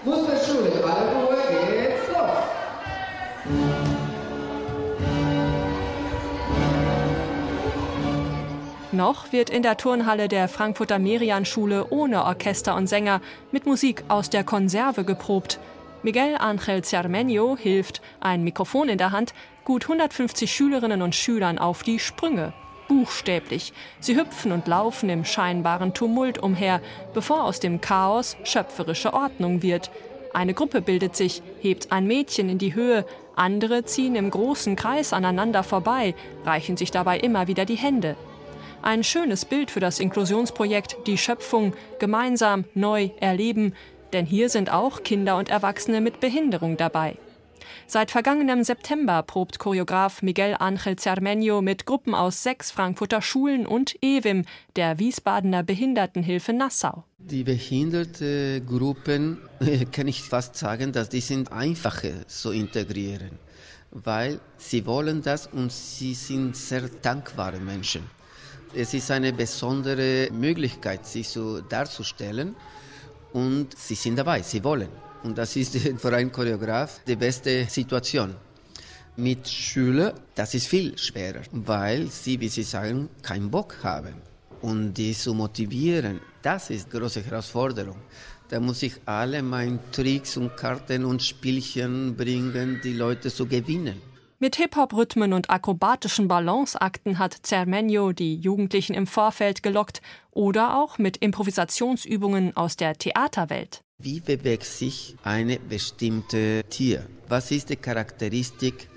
Musterschule, alle Ruhe, geht's los! Noch wird in der Turnhalle der Frankfurter Merian-Schule ohne Orchester und Sänger mit Musik aus der Konserve geprobt. Miguel Ángel Cermeño hilft, ein Mikrofon in der Hand, gut 150 Schülerinnen und Schülern auf die Sprünge. Buchstäblich. Sie hüpfen und laufen im scheinbaren Tumult umher, bevor aus dem Chaos schöpferische Ordnung wird. Eine Gruppe bildet sich, hebt ein Mädchen in die Höhe, andere ziehen im großen Kreis aneinander vorbei, reichen sich dabei immer wieder die Hände. Ein schönes Bild für das Inklusionsprojekt Die Schöpfung, gemeinsam, neu erleben, denn hier sind auch Kinder und Erwachsene mit Behinderung dabei. Seit vergangenem September probt Choreograf Miguel Ángel Cermeño mit Gruppen aus 6 Frankfurter Schulen und EWIM, der Wiesbadener Behindertenhilfe Nassau. Die Behindertengruppen, kann ich fast sagen, dass die sind einfacher zu integrieren, weil sie wollen das und sie sind sehr dankbare Menschen. Es ist eine besondere Möglichkeit, sich so darzustellen und sie sind dabei, sie wollen. Und das ist für einen Choreograf die beste Situation. Mit Schülern, das ist viel schwerer, weil sie, wie Sie sagen, keinen Bock haben. Und die zu motivieren, das ist eine große Herausforderung. Da muss ich alle meine Tricks und Karten und Spielchen bringen, die Leute zu gewinnen. Mit Hip-Hop-Rhythmen und akrobatischen Balanceakten hat Cermeño die Jugendlichen im Vorfeld gelockt oder auch mit Improvisationsübungen aus der Theaterwelt. Wie bewegt sich eine bestimmte Tier? Was ist die Charakteristik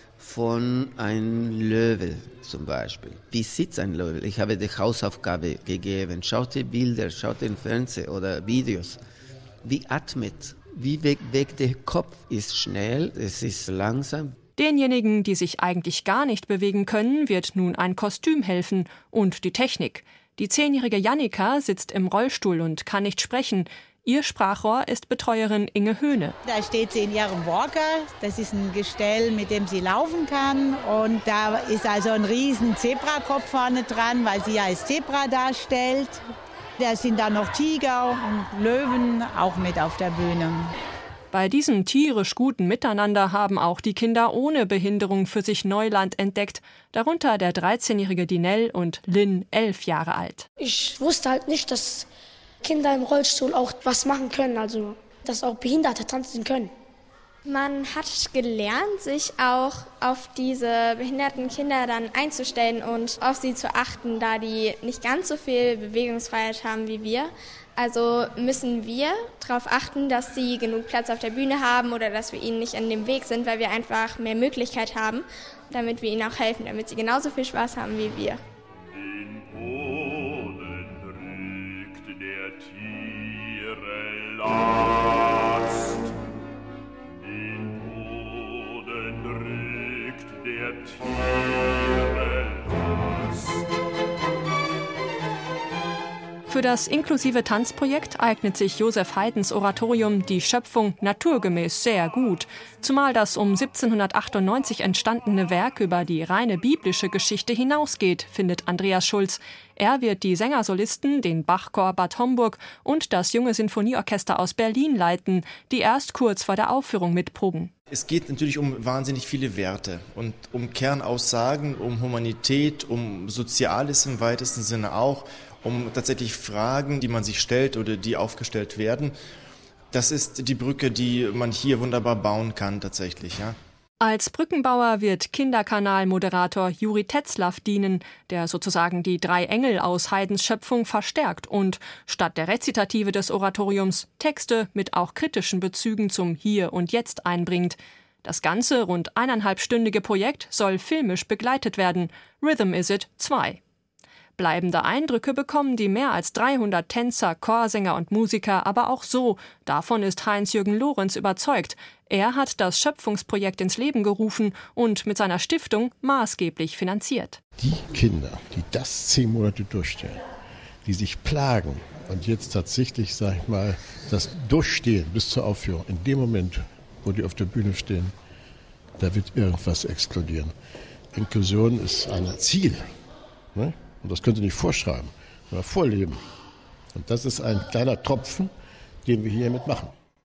von einem Löwe zum Beispiel? Wie sitzt ein Löwe? Ich habe die Hausaufgabe gegeben. Schaut die Bilder, schaut den Fernsehen oder Videos. Wie atmet? Wie bewegt der Kopf? Ist schnell, es ist langsam. Denjenigen, die sich eigentlich gar nicht bewegen können, wird nun ein Kostüm helfen und die Technik. Die 10-jährige Jannika sitzt im Rollstuhl und kann nicht sprechen. Ihr Sprachrohr ist Betreuerin Inge Höhne. Da steht sie in ihrem Walker. Das ist ein Gestell, mit dem sie laufen kann. Und da ist also ein riesen Zebrakopf vorne dran, weil sie ja als Zebra darstellt. Da sind dann noch Tiger und Löwen auch mit auf der Bühne. Bei diesem tierisch guten Miteinander haben auch die Kinder ohne Behinderung für sich Neuland entdeckt, darunter der 13-jährige Dinell und Lynn, 11 Jahre alt. Ich wusste halt nicht, dass Kinder im Rollstuhl auch was machen können, also dass auch Behinderte tanzen können. Man hat gelernt, sich auch auf diese behinderten Kinder dann einzustellen und auf sie zu achten, da die nicht ganz so viel Bewegungsfreiheit haben wie wir. Also müssen wir darauf achten, dass sie genug Platz auf der Bühne haben oder dass wir ihnen nicht an dem Weg sind, weil wir einfach mehr Möglichkeit haben, damit wir ihnen auch helfen, damit sie genauso viel Spaß haben wie wir. Den Boden drückt der Tiere Last. Den Boden drückt der Tiere Last. Für das inklusive Tanzprojekt eignet sich Josef Haydns Oratorium Die Schöpfung naturgemäß sehr gut. Zumal das um 1798 entstandene Werk über die reine biblische Geschichte hinausgeht, findet Andreas Schulz. Er wird die Sängersolisten, den Bachchor Bad Homburg und das Junge Sinfonieorchester aus Berlin leiten, die erst kurz vor der Aufführung mitproben. Es geht natürlich um wahnsinnig viele Werte und um Kernaussagen, um Humanität, um Soziales im weitesten Sinne auch, um tatsächlich Fragen, die man sich stellt oder die aufgestellt werden. Das ist die Brücke, die man hier wunderbar bauen kann tatsächlich, ja. Als Brückenbauer wird Kinderkanal-Moderator Juri Tetzlaff dienen, der sozusagen die 3 Engel aus Haydns Schöpfung verstärkt und statt der Rezitative des Oratoriums Texte mit auch kritischen Bezügen zum Hier und Jetzt einbringt. Das ganze rund 1,5-stündige Projekt soll filmisch begleitet werden. Rhythm Is It 2. Bleibende Eindrücke bekommen die mehr als 300 Tänzer, Chorsänger und Musiker aber auch so. Davon ist Heinz-Jürgen Lorenz überzeugt. Er hat das Schöpfungsprojekt ins Leben gerufen und mit seiner Stiftung maßgeblich finanziert. Die Kinder, die das 10 Monate durchstehen, die sich plagen und jetzt tatsächlich, sag ich mal, das Durchstehen bis zur Aufführung, in dem Moment, wo die auf der Bühne stehen, da wird irgendwas explodieren. Inklusion ist ein Ziel, ne? Und das könnt ihr nicht vorschreiben, sondern vorleben. Und das ist ein kleiner Tropfen, den wir hiermit machen.